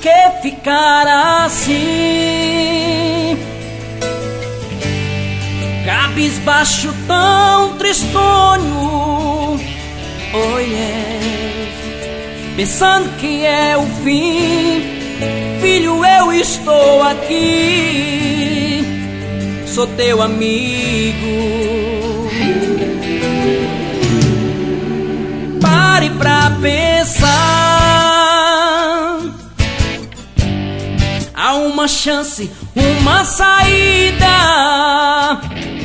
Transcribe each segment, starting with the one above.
que ficar assim, cabisbaixo, tão tristonho? Oh yes, pensando que é o fim. Filho, eu estou aqui, sou teu amigo. Pare pra pensar, há uma chance, uma saída.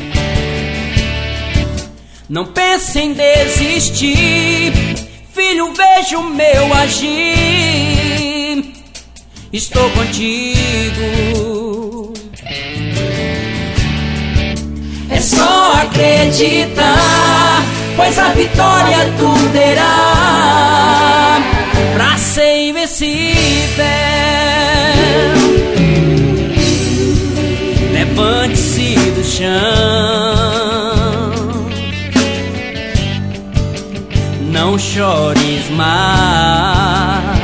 Não pense em desistir, filho, veja o meu agir. Estou contigo. É só acreditar, pois a vitória tu terá pra ser invencível. Levante-se do chão, não chores mais.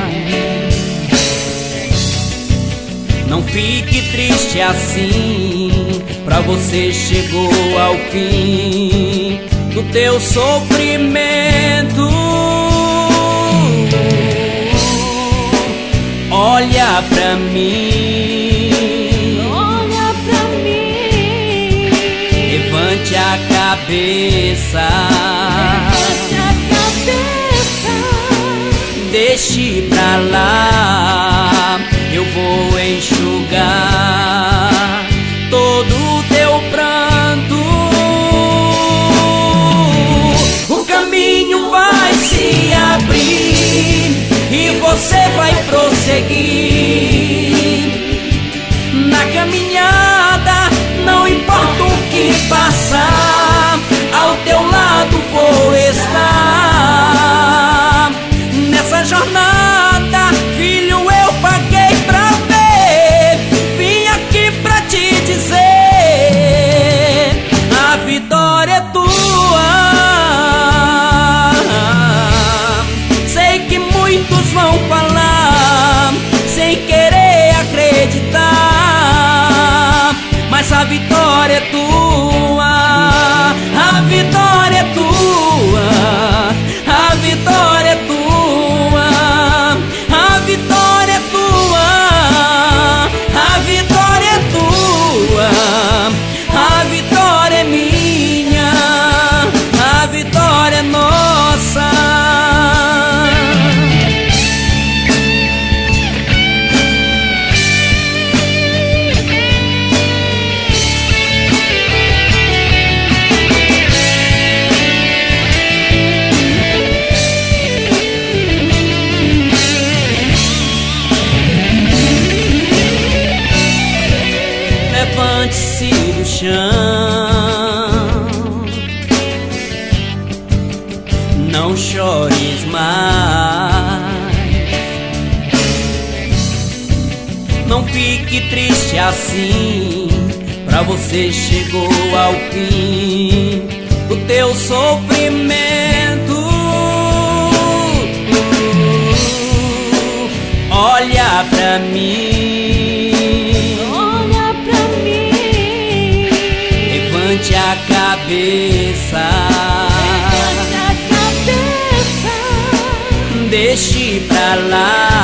Não fique triste assim, pra você chegou ao fim do teu sofrimento. Olha pra mim, olha pra mim, levante a cabeça, levante a cabeça, deixe pra lá, eu vou enxugar todo o teu pranto. O caminho vai se abrir e você vai prosseguir na caminhada. Não importa o que passar, ao teu lado vou estar. Nessa jornada, filho, eu paguei pra ver. Vim aqui pra te dizer, a vitória é tua. Sei que muitos vão falar sem querer acreditar, mas a vitória é tua. A vitória é tua. A vitória é tua. A vitória é tua. A vitória é tua. A vitória é minha. A vitória é nossa. Levante-se do chão, não chores mais. Não fique triste assim, pra você chegou ao fim do teu sofrimento. Olha pra mim, olha pra mim, levante a cabeça, levante a cabeça, deixe pra lá,